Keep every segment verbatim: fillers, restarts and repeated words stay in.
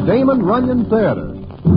Damon Runyon Theater.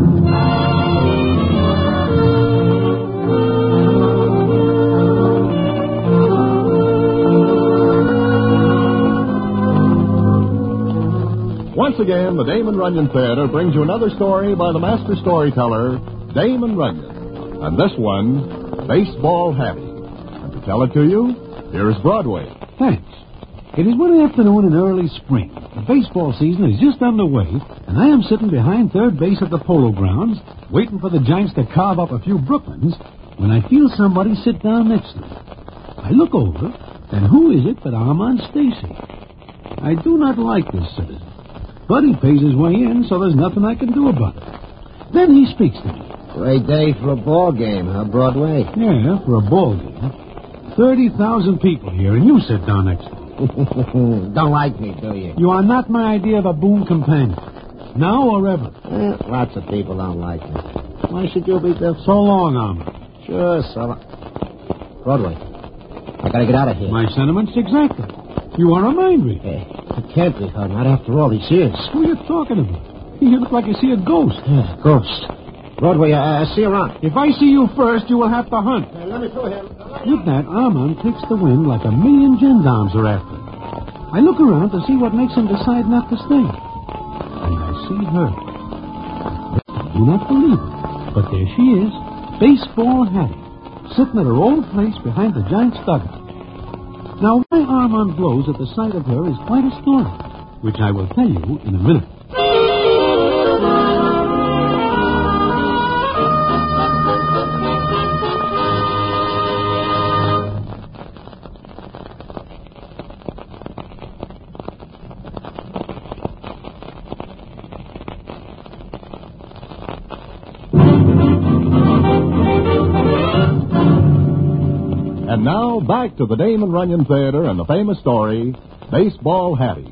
Once again, the Damon Runyon Theater brings you another story by the master storyteller, Damon Runyon. And this one, Baseball Hattie. And to tell it to you, here is Broadway. Thanks. It is one afternoon in early spring. The baseball season is just underway, and I am sitting behind third base at the Polo Grounds, waiting for the Giants to carve up a few Brooklyns, when I feel somebody sit down next to me. I look over, and who is it but Armand Stacy? I do not like this citizen, but he pays his way in, so there's nothing I can do about it. Then he speaks to me. Great day for a ball game, huh, Broadway? Yeah, for a ball game. thirty thousand people here, and you sit down next to me. Don't like me, do you? You are not my idea of a boon companion. Now or ever. Eh, lots of people don't like me. Why should you be different? So long, Armand. Sure, so long. Broadway, I gotta get out of here. My sentiments exactly. You want to remind me. Hey, it can't be her, not after all these years. Who are you talking about? You look like you see a ghost. Yeah, ghost. Broadway, I, I see her around. If I see you first, you will have to hunt. Hey, let me through him. With that, Armand takes the wind like a million gendarmes are after him. I look around to see what makes him decide not to stay. And I see her. I do not believe it, but there she is, Baseball Hattie, sitting at her old place behind the Giants' dugout. Now, why Armand glows at the sight of her is quite a story, which I will tell you in a minute. And now, back to the Damon Runyon Theater and the famous story, Baseball Hattie.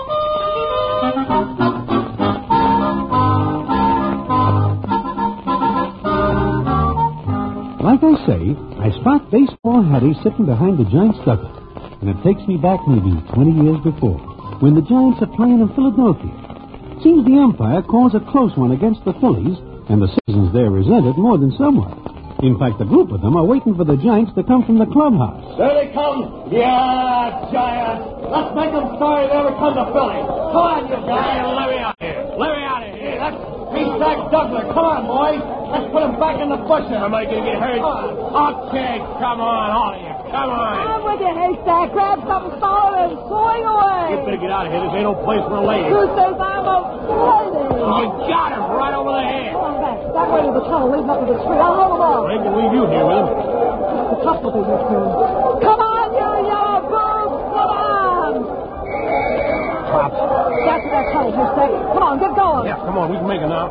Like I say, I spot Baseball Hattie sitting behind the Giants' dugout, and it takes me back maybe twenty years before, when the Giants are playing in Philadelphia. Seems the umpire calls a close one against the Phillies, and the citizens there resent it more than somewhat. In fact, a group of them are waiting for the Giants to come from the clubhouse. There they come. Yeah, Giants. Let's make them sorry they ever come to Philly. Come on, you guys. Let me out here. Let me out of here. That's Haystack Douglas. Come on, boys. Let's put him back in the bushes. Am I going to get hurt? Okay, come on, all of you. Come on. I'm with you, Haystack. Grab something solid and swing away. You better get out of here. This ain't no place for a lady. Who says I'm a lady? You got him right over the head. Come on back. That way to the tunnel leading up to the tree. I'll hold him off. I ain't going to leave you here with him. The tough will be here, too. Come on, you yellow birds. Come on. Pop. Get to that tunnel, Haystack. Come on, get going. Yeah, come on. We can make it now.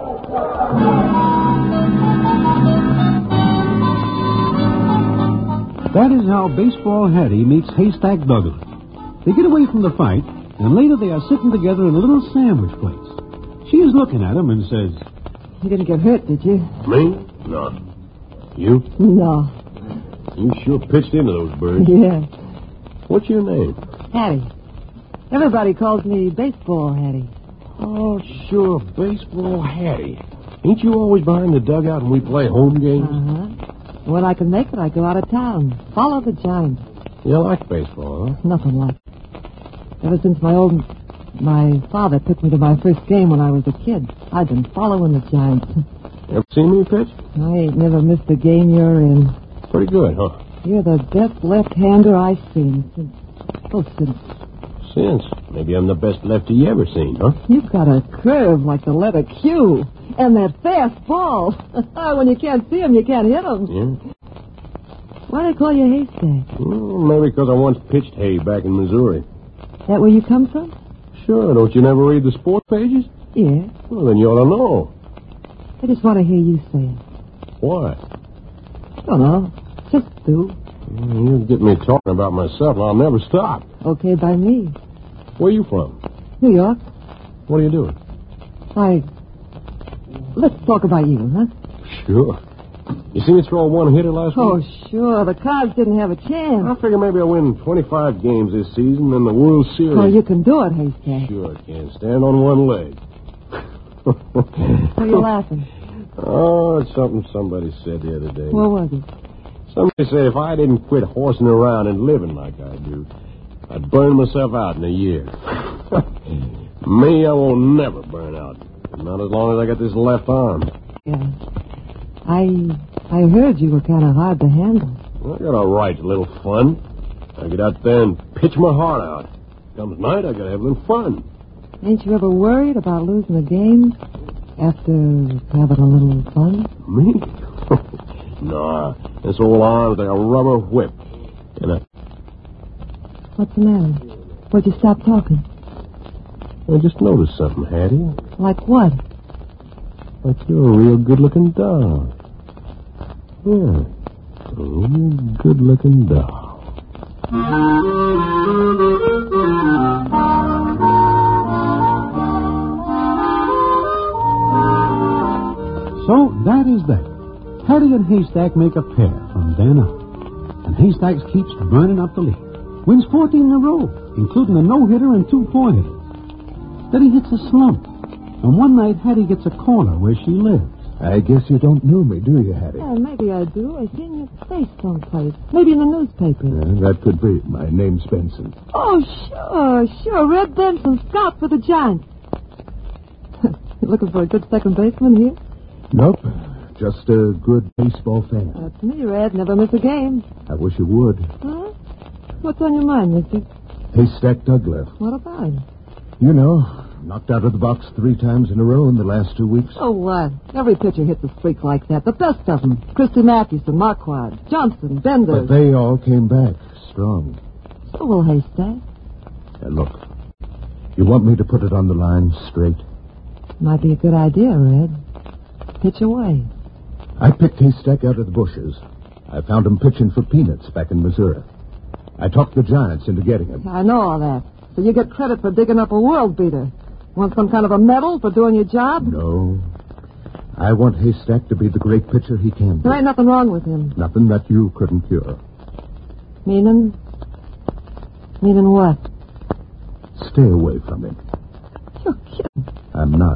That is how Baseball Hattie meets Haystack Douglas. They get away from the fight, and later they are sitting together in a little sandwich place. She is looking at him and says, You didn't get hurt, did you? Me? No. You? No. You sure pitched into those birds. Yeah. What's your name? Hattie. Everybody calls me Baseball Hattie. Oh, sure, Baseball Hattie. Ain't you always behind the dugout when we play home games? Uh-huh. When I can make it, I go out of town. Follow the Giants. You like baseball, huh? Nothing like it. Ever since my old... My father took me to my first game when I was a kid. I've been following the Giants. Ever seen me pitch? I ain't never missed a game you're in. Pretty good, huh? You're the best left-hander I've seen since... Oh, since... Since. Maybe I'm the best lefty you ever seen, huh? You've got a curve like the letter Q. And that fast ball. When you can't see him, you can't hit him. Yeah? Why do they call you Haystack? Mm, maybe because I once pitched hay back in Missouri. That where you come from? Sure, don't you never read the sport pages? Yeah. Well, then you ought to know. I just want to hear you say it. What? Don't know. Just do. Mm, you get me talking about myself, and I'll never stop. Okay by me. Where are you from? New York. What are you doing? I... Let's talk about you, huh? Sure. You see me throw a one-hitter last Oh, week? sure. The Cards didn't have a chance. I figure maybe I'll win twenty-five games this season and the World Series. Oh, you can do it, Haystack. Sure can. Stand on one leg. Why are you laughing? Oh, it's something somebody said the other day. What was it? Somebody said if I didn't quit horsing around and living like I do, I'd burn myself out in a year. Me, I won't never burn out. Not as long as I got this left arm. Yeah. I I heard you were kind of hard to handle. I got a right to a little fun. I get out there and pitch my heart out. Comes night, I gotta have a little fun. Ain't you ever worried about losing a game after having a little fun? Me? Nah, this old arm's like a rubber whip. And I... What's the matter? Why'd you stop talking? I just noticed something, Hattie. Like what? Like you're a real good-looking doll. Yeah, a real good-looking doll. So, that is that. Hattie and Haystack make a pair from then on. And Haystack keeps burning up the lead. Wins fourteen in a row, including a no-hitter and two four-hitters. Then he hits a slump. And one night, Hattie gets a corner where she lives. I guess you don't know me, do you, Hattie? Yeah, maybe I do. I've seen your face someplace. Maybe in the newspaper. Yeah, that could be. My name's Benson. Oh, sure, sure. Red Benson, scout for the Giants. You looking for a good second baseman here? Nope. Just a good baseball fan. That's me, Red. Never miss a game. I wish you would. Huh? What's on your mind, mister? Haystack Douglas. What about him? You know, knocked out of the box three times in a row in the last two weeks. Oh, what? Every pitcher hits a streak like that. The best of them. Christy Mathewson, Marquardt, Johnson, Bender. But they all came back strong. So will Haystack. Now, look, you want me to put it on the line straight? Might be a good idea, Red. Pitch away. I picked Haystack out of the bushes. I found him pitching for peanuts back in Missouri. I talked the Giants into getting him. I know all that. So you get credit for digging up a world beater. Want some kind of a medal for doing your job? No. I want Haystack to be the great pitcher he can be. There ain't nothing wrong with him. Nothing that you couldn't cure. Meaning? Meaning what? Stay away from him. You're kidding. I'm not.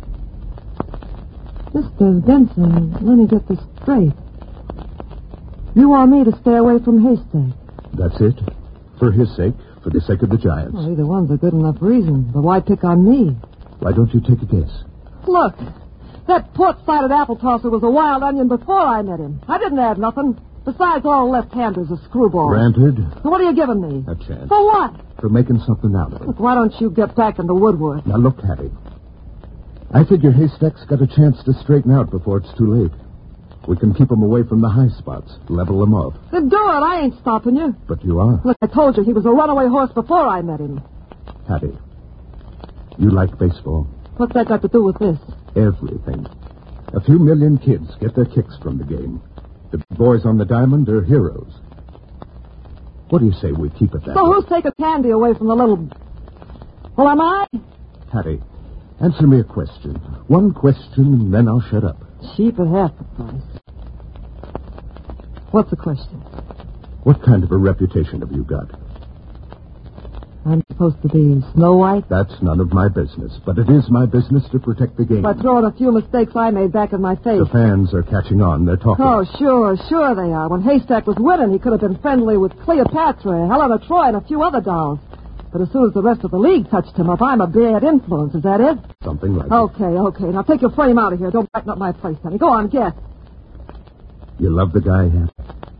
Mister Benson, let me get this straight. You want me to stay away from Haystack? That's it. For his sake, for the sake of the Giants. Well, either one's a good enough reason. But why pick on me? Why don't you take a guess? Look, that port-sided apple tosser was a wild onion before I met him. I didn't add nothing. Besides, all left-handers are screwballs. Granted. So what are you giving me? A chance. For what? For making something out of it. Look, why don't you get back into Woodward? Now, look, Hattie. I figure Haystack's got a chance to straighten out before it's too late. We can keep him away from the high spots, level him off. Then do it. I ain't stopping you. But you are. Look, I told you he was a runaway horse before I met him. Hattie, you like baseball? What's that got to do with this? Everything. A few million kids get their kicks from the game. The boys on the diamond are heroes. What do you say we keep it that So way? who's taking candy away from the little... Well, am I? Hattie, answer me a question. One question, and then I'll shut up. Cheap at half the price. What's the question? What kind of a reputation have you got? I'm supposed to be Snow White? That's none of my business, but it is my business to protect the game. By throwing a few mistakes I made back in my face. The fans are catching on. They're talking. Oh, sure, sure they are. When Haystack was winning, he could have been friendly with Cleopatra, Helena Troy, and a few other dolls. But as soon as the rest of the league touched him up, I'm a bad influence. Is that it? Something like Okay, okay. Now take your frame out of here. Don't brighten up my place, honey. Go on, guess. that. You love the guy, Hattie?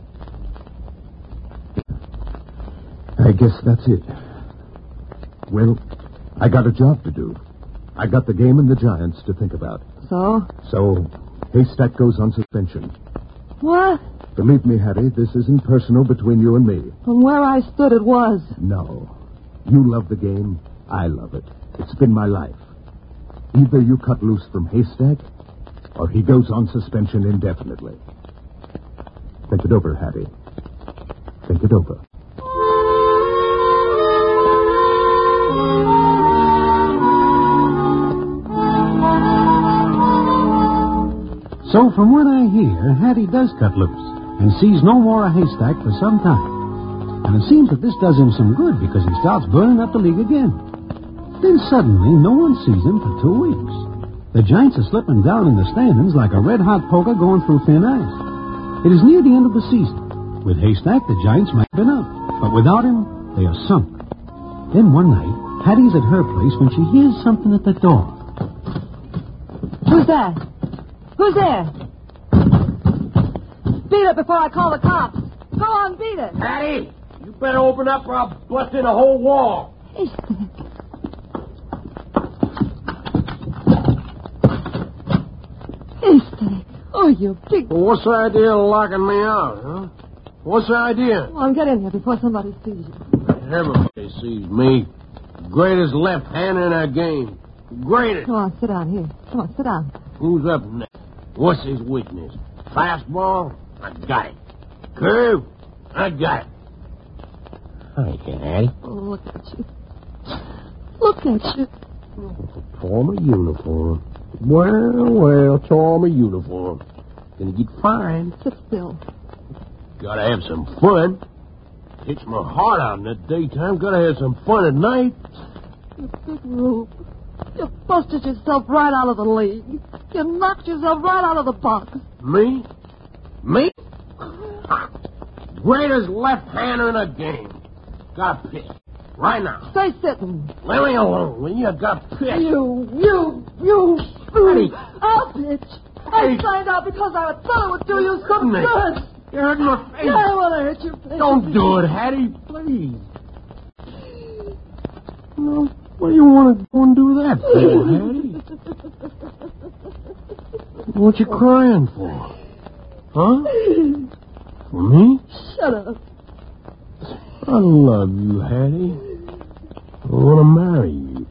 I guess that's it. Well, I got a job to do. I got the game and the Giants to think about. So? So, Haystack goes on suspension. What? Believe me, Hattie, this isn't personal between you and me. From where I stood, it was. No. You love the game. I love it. It's been my life. Either you cut loose from Haystack, or he goes on suspension indefinitely. Think it over, Hattie. Think it over. So, from what I hear, Hattie does cut loose and sees no more of Haystack for some time. And it seems that this does him some good because he starts burning up the league again. Then suddenly, no one sees him for two weeks. The Giants are slipping down in the standings like a red-hot poker going through thin ice. It is near the end of the season. With Haystack, the Giants might have been up, but without him, they are sunk. Then one night, Hattie's at her place when she hears something at the door. Who's that? Who's there? Beat it before I call the cops. Go on, beat it. Hattie, you better open up or I'll bust in a whole wall. Haystack. Haystack. Oh, you big... Well, what's the idea of locking me out, huh? What's the idea? Come on, get in here before somebody sees you. Everybody sees me. Greatest left-hander in our game. Greatest. Come on, sit down here. Come on, sit down. Who's up next? What's his weakness? Fastball? I got it. Curve? I got it. Hi, Hattie. Oh, look at you. Look at you. Tore my uniform. Well, well, tore my uniform. Gonna get fined. Sit still. Gotta have some fun. Hits my heart out in the daytime. Gotta have some fun at night. You big rube. You busted yourself right out of the league. You knocked yourself right out of the box. Me? Me? Greatest left-hander in the game. Got a pitch. Right now. Stay sitting. Let me alone, will you? I got a pitch. You, you, you. Hattie. I'll pitch. I Hattie. signed out because I thought it would do you some Nick. good. You're hurting my face. Yeah, I want to hurt you. Please. Don't do it, Hattie, please. Well, what do you want to go and do that for, Hattie? What you crying for? Huh? For me? Shut up. I love you, Hattie. I want to marry you.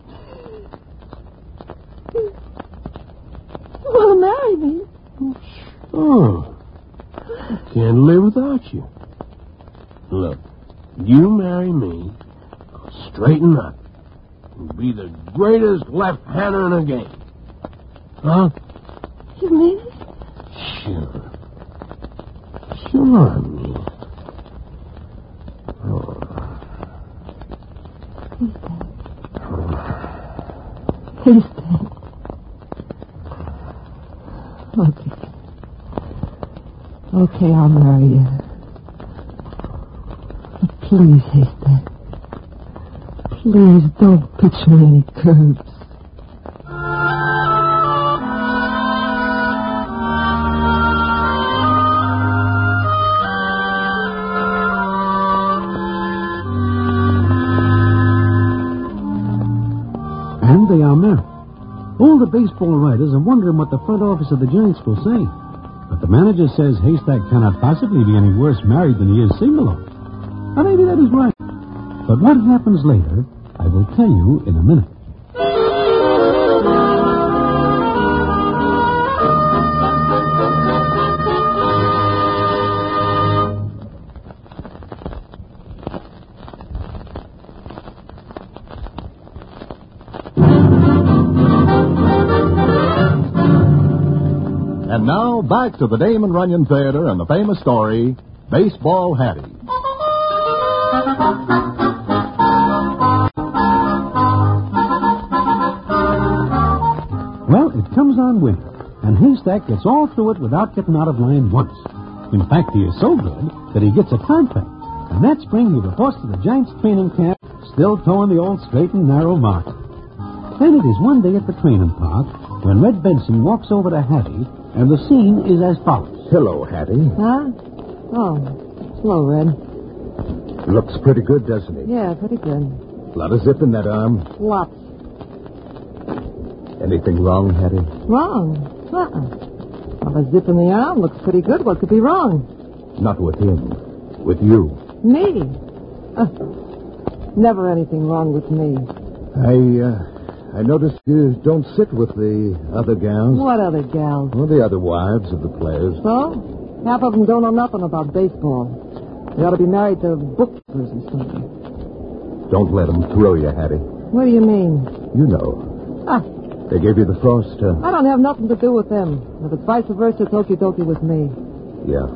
You want to marry me? Oh. I can't live without you. Look, you marry me, I'll straighten up and be the greatest left-hander in the game. Huh? You mean it? Sure. Sure I mean it. Oh. Haystack. Okay. Okay, I'll marry you. But please, Haystack. Please don't pitch me any curves. And they are married. All the baseball writers are wondering what the front office of the Giants will say. But the manager says Haystack cannot possibly be any worse married than he is single. Or maybe that is right. But what happens later, I will tell you in a minute. And now, back to the Damon Runyon Theater and the famous story, Baseball Hattie. Well, it comes on winter, and Haystack gets all through it without getting out of line once. In fact, he is so good that he gets a contract. And that spring, he reports to the Giants training camp, still towing the old straight and narrow mark. Then it is one day at the training park when Red Benson walks over to Hattie, and the scene is as follows. Hello, Hattie. Huh? Oh, hello, Red. Looks pretty good, doesn't he? Yeah, pretty good. A lot of zip in that arm. Lots. Anything wrong, Hattie? Wrong? Uh-uh. Well, a zip in the arm looks pretty good. What could be wrong? Not with him. With you. Me? Uh, never anything wrong with me. I, uh, I noticed you don't sit with the other gals. What other gals? Well, the other wives of the players. So? Half of them don't know nothing about baseball. They ought to be married to bookkeepers or something. Don't let them throw you, Hattie. What do you mean? You know. Ah, They gave you the frost. Uh, I don't have nothing to do with them. If it's vice versa, it's okie dokie with me. yeah.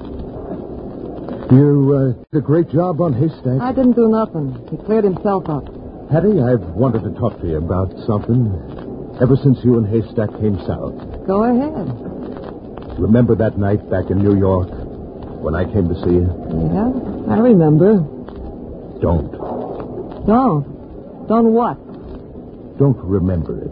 You uh, did a great job on Haystack. I didn't do nothing. He cleared himself up. Hattie, I've wanted to talk to you about something. Ever since you and Haystack came south. Go ahead. Remember that night back in New York when I came to see you? Yeah, I remember. Don't. Don't. Don't what? Don't remember it.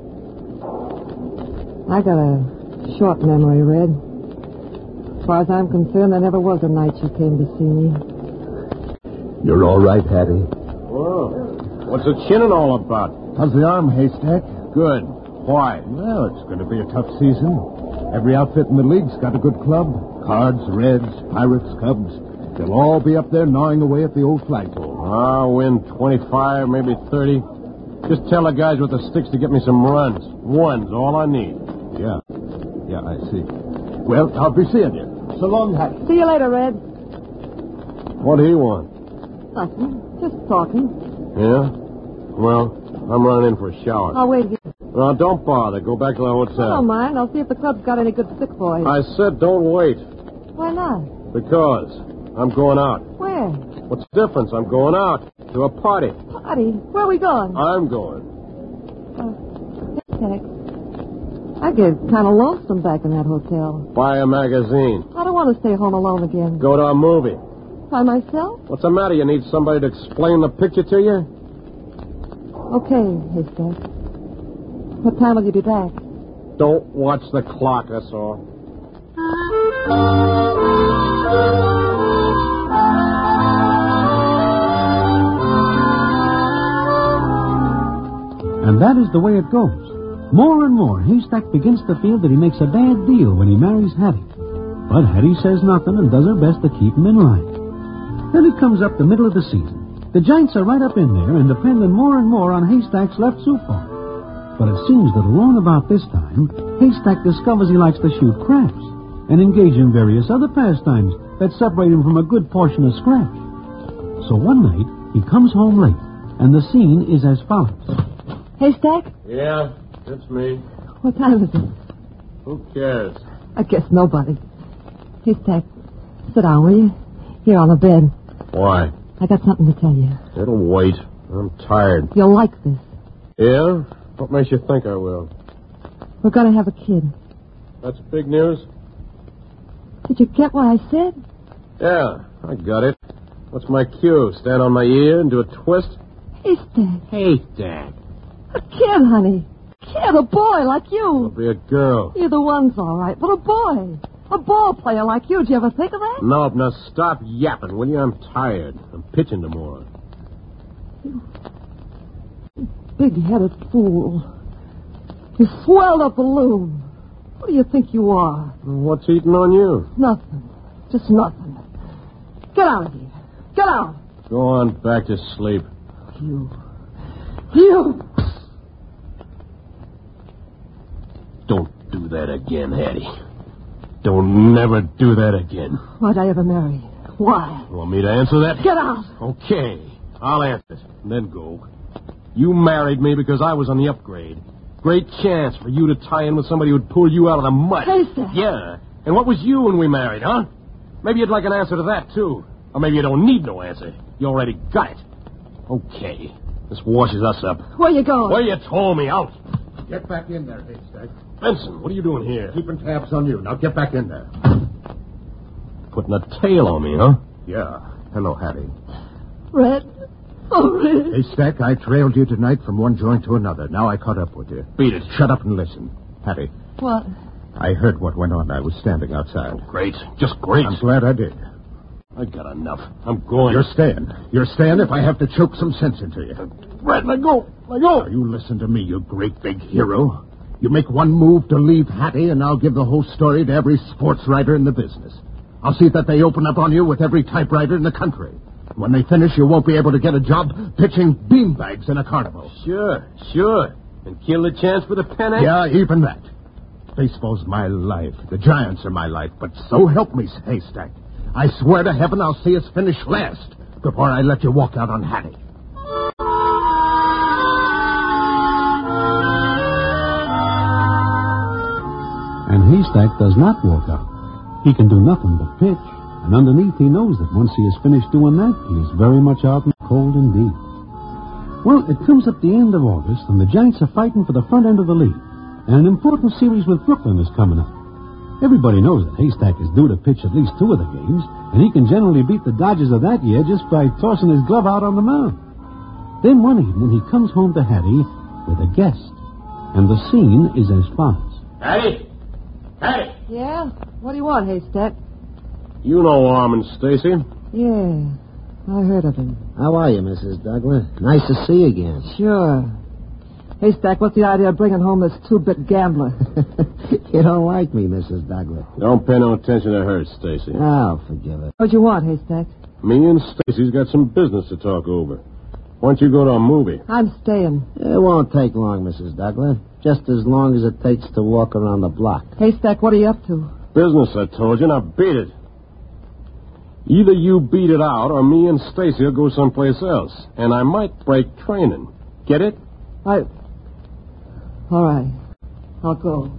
I got a short memory, Red. As far as I'm concerned, there never was a night you came to see me. You're all right, Hattie? Whoa. What's the chinning all about? How's the arm, Haystack? Good. Why? Well, it's going to be a tough season. Every outfit in the league's got a good club. Cards, Reds, Pirates, Cubs. They'll all be up there gnawing away at the old flagpole. I'll win twenty-five, maybe thirty. Just tell the guys with the sticks to get me some runs. One's all I need. Yeah. Yeah, I see. Well, I'll be seeing you. So long, Hattie. See you later, Red. What do you want? Nothing. Just talking. Yeah? Well, I'm running in for a shower. I'll wait here. No, don't bother. Go back to the I hotel. don't mind. I'll see if the club's got any good sick boys. I said don't wait. Why not? Because I'm going out. Where? What's the difference? I'm going out to a party. Party? Where are we going? I'm going. Uh, Haystack. I get kind of lonesome back in that hotel. Buy a magazine. I don't want to stay home alone again. Go to a movie. By myself? What's the matter? You need somebody to explain the picture to you? Okay, Haystack. What time will you be back? Don't watch the clock, that's all. And that is the way it goes. More and more, Haystack begins to feel that he makes a bad deal when he marries Hattie. But Hattie says nothing and does her best to keep him in line. Then it comes up the middle of the season. The Giants are right up in there and depending more and more on Haystack's left southpaw. But it seems that along about this time, Haystack discovers he likes to shoot craps and engage in various other pastimes that separate him from a good portion of scratch. So one night, he comes home late, and the scene is as follows. Haystack? Yeah, it's me. What time is it? Who cares? I guess nobody. Haystack, sit down, will you? Here on the bed. Why? I got something to tell you. It'll wait. I'm tired. You'll like this. Yeah? What makes you think I will? We're going to have a kid. That's big news? Did you get what I said? Yeah, I got it. What's my cue? Stand on my ear and do a twist? Haystack. Haystack. A kid, honey. A kid, a boy like It'll you. be a girl. Either one's all right, but a boy. A ball player like you. Did you ever think of that? No, now stop yapping, will you? I'm tired. I'm pitching tomorrow. Big-headed fool. You swelled a balloon. What do you think you are? What's eating on you? Nothing. Just nothing. Get out of here. Get out. Go on back to sleep. You. You. Don't do that again, Hattie. Don't never do that again. Why'd I ever marry? Why? You want me to answer that? Get out. Okay. I'll answer it and then go. You married me because I was on the upgrade. Great chance for you to tie in with somebody who'd pull you out of the mud. Haystack. Yeah. And what was you when we married, huh? Maybe you'd like an answer to that, too. Or maybe you don't need no answer. You already got it. Okay. This washes us up. Where you going? Where you told me out. Get back in there, Haystack. Benson, what are you doing here? Keeping tabs on you. Now get back in there. Putting a tail on me, huh? Yeah. Hello, Hattie. Red. Oh, Red. Haystack, I trailed you tonight from one joint to another. Now I caught up with you. Beat it. Shut up and listen. Hattie, What? I heard what went on. I was standing outside. Great. Just great. I'm glad I did. I got enough. I'm going. You're staying. You're staying if I have to choke some sense into you. Red, let go. Let go. Now, you listen to me, you great big hero. You make one move to leave Hattie, and I'll give the whole story to every sports writer in the business. I'll see that they open up on you with every typewriter in the country. When they finish, you won't be able to get a job pitching beanbags in a carnival. Sure, sure. And kill the chance for the pennant? Yeah, even that. Baseball's my life. The Giants are my life. But so help me, Haystack. I swear to heaven I'll see us finish last before I let you walk out on Hattie. And Haystack does not walk out. He can do nothing but pitch, and underneath he knows that once he is finished doing that, he is very much out in the cold indeed. Well, it comes up the end of August, and the Giants are fighting for the front end of the league. And an important series with Brooklyn is coming up. Everybody knows that Haystack is due to pitch at least two of the games, and he can generally beat the Dodgers of that year just by tossing his glove out on the mound. Then one evening he comes home to Hattie with a guest, and the scene is as follows. Hattie! Hattie! Yeah? What do you want, Haystack? You know Armand Stacy. Yeah, I heard of him. How are you, Missus Douglas? Nice to see you again. Sure. Haystack, what's the idea of bringing home this two-bit gambler? You don't like me, Missus Douglas. Don't pay no attention to her, Stacy. Oh, forgive it. What do you want, Haystack? Me and Stacy's got some business to talk over. Why don't you go to a movie? I'm staying. It won't take long, Missus Douglas. Just as long as it takes to walk around the block. Haystack, what are you up to? Business, I told you. Now beat it. Either you beat it out or me and Stacy will go someplace else. And I might break training. Get it? I... All right. I'll go.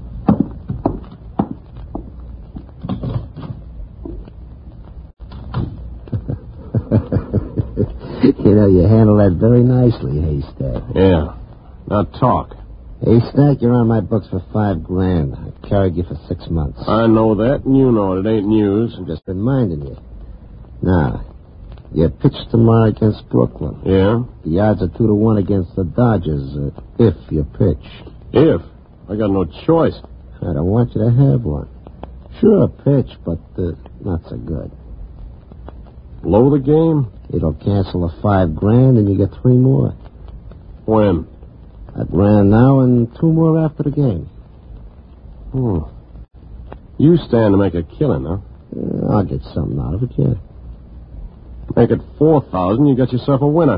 You know, you handle that very nicely, Haystack. Yeah. Now talk. Haystack, you're on my books for five grand. I carried you for six months. I know that, and you know it. It ain't news. I've just been minding you. Now, you pitch tomorrow against Brooklyn. Yeah? The odds are two to one against the Dodgers, uh, if you pitch. If? I got no choice. I don't want you to have one. Sure, pitch, but uh, not so good. Blow the game? It'll cancel the five grand, and you get three more. When? A grand now and two more after the game. Hmm. You stand to make a killing, huh? Uh, I'll get something out of it, yeah. Make it four thousand, you got yourself a winner.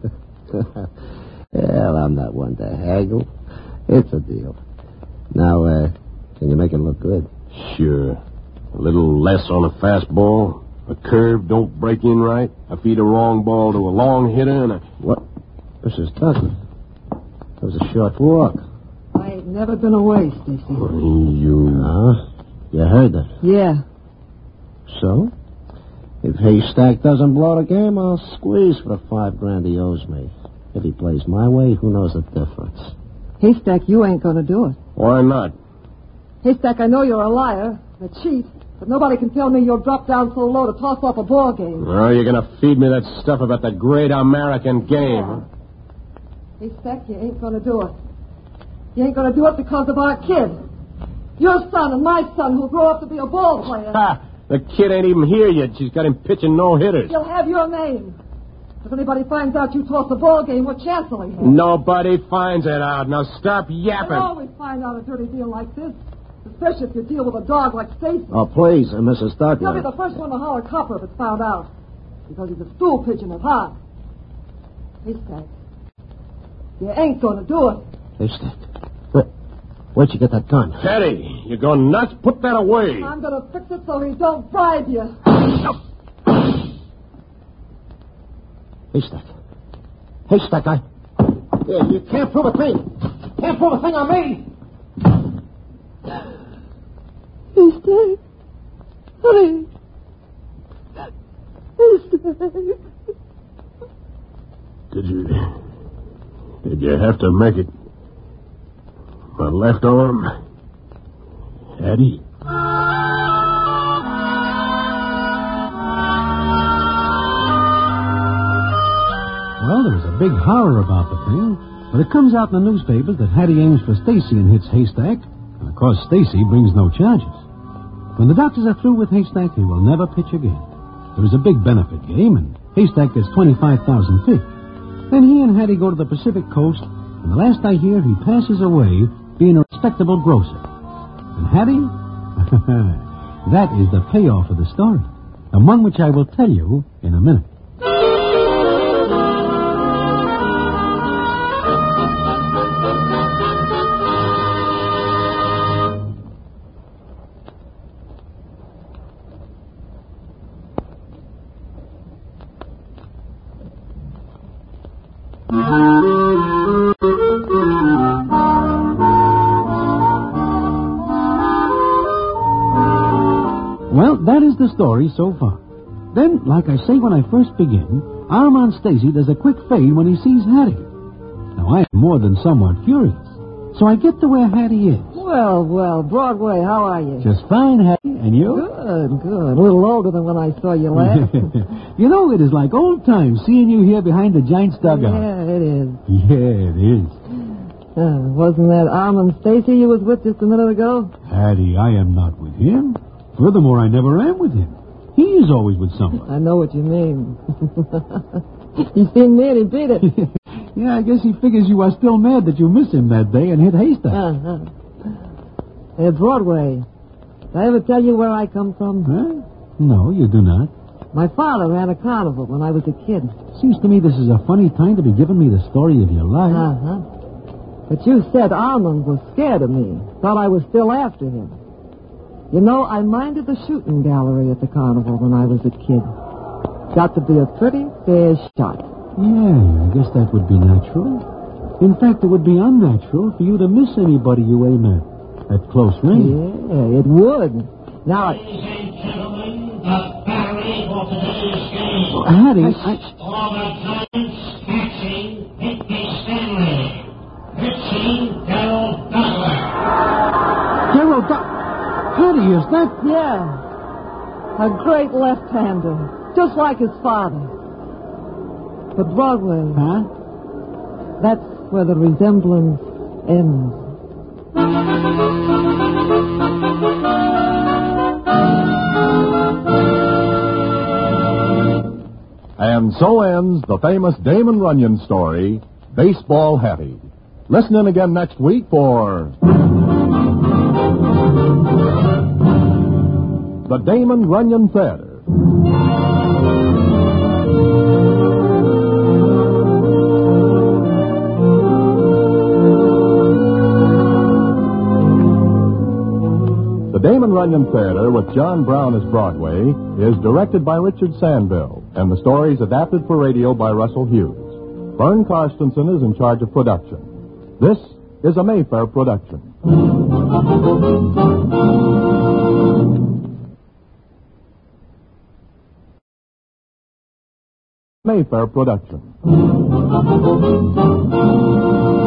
Well, I'm not one to haggle. It's a deal. Now, uh, can you make it look good? Sure. A little less on a fastball. A curve don't break in right. I feed a wrong ball to a long hitter and a... What? Missus Douglas. That was a short walk. I ain't never been away, Stacy. You... Huh? You heard that? Yeah. So? If Haystack doesn't blow the game, I'll squeeze for the five grand he owes me. If he plays my way, who knows the difference? Haystack, you ain't gonna do it. Why not? Haystack, I know you're a liar, a cheat, but nobody can tell me you'll drop down so low to toss off a ball game. Oh, you're going to feed me that stuff about the great American game. Haystack, you ain't gonna do it. You ain't gonna do it because of our kid. Your son and my son who'll grow up to be a ball player. Ha! The kid ain't even here yet. She's got him pitching no-hitters. He'll have your name. If anybody finds out you tossed a ball game, what chance will he have? Nobody finds it out. Now stop yapping. They'll always find out a dirty deal like this. Especially if you deal with a dog like Stacy. Oh, please, uh, Missus He'll be Douglas. the first one to holler copper if it's found out. Because he's a stool pigeon at heart. Haystack, you ain't gonna do it. Haystack. Where, where'd you get that gun? Teddy, you going nuts? Put that away. I'm gonna fix it so he don't bribe you. Haystack. Haystack, I... Yeah, you can't prove a thing. Can't prove a thing on me. Haystack. Honey. Haystack. Did you... Did you have to make it... My left arm... Eddie? Well, there was a big horror about the thing, but it comes out in the newspapers that Hattie aims for Stacy and hits Haystack, and of course Stacy brings no charges. When the doctors are through with Haystack, he will never pitch again. There is a big benefit game, and Haystack gets twenty-five thousand feet. Then he and Hattie go to the Pacific Coast, and the last I hear, he passes away being a respectable grocer. And Hattie? That is the payoff of the story, and one which I will tell you in a minute. Well, that is the story so far. Then, like I say when I first begin, Armand Stacy does a quick fade when he sees Hattie. Now, I am more than somewhat curious. So I get to where Hattie is. Well, well, Broadway, how are you? Just fine, Hattie. And you? Good, good. A little older than when I saw you last. You know, it is like old times seeing you here behind the Giants' dugout. Yeah, it is. Yeah, it is. Uh, wasn't that Armand Stacy you was with just a minute ago? Hattie, I am not with him. Furthermore, I never am with him. He is always with somebody. I know what you mean. He seen me and he beat it. Yeah, I guess he figures you are still mad that you missed him that day and hit Haystack. Uh-huh. Hey, Broadway, did I ever tell you where I come from? Huh? No, you do not. My father ran a carnival when I was a kid. Seems to me this is a funny time to be giving me the story of your life. Uh-huh. But you said Armand was scared of me. Thought I was still after him. You know, I minded the shooting gallery at the carnival when I was a kid. Got to be a pretty fair shot. Yeah, I guess that would be natural. In fact, it would be unnatural for you to miss anybody you aim at at close range. Yeah, it would. Now, Ladies and gentlemen, the battery for today's game. Hattie, I... For the Giants, catching Hickey Stanley. Pitching Darrell Douglas. Gerald Doug... Hattie, is that... yeah, a great left-hander, just like his father. But Broadway, Huh? that's where the resemblance ends. And so ends the famous Damon Runyon story, Baseball Hattie. Listen in again next week for the Damon Runyon Theater. The Damon Runyon Theater with John Brown as Broadway is directed by Richard Sandville, and the story is adapted for radio by Russell Hughes. Vern Karstensen is in charge of production. This is a Mayfair production. Mayfair production.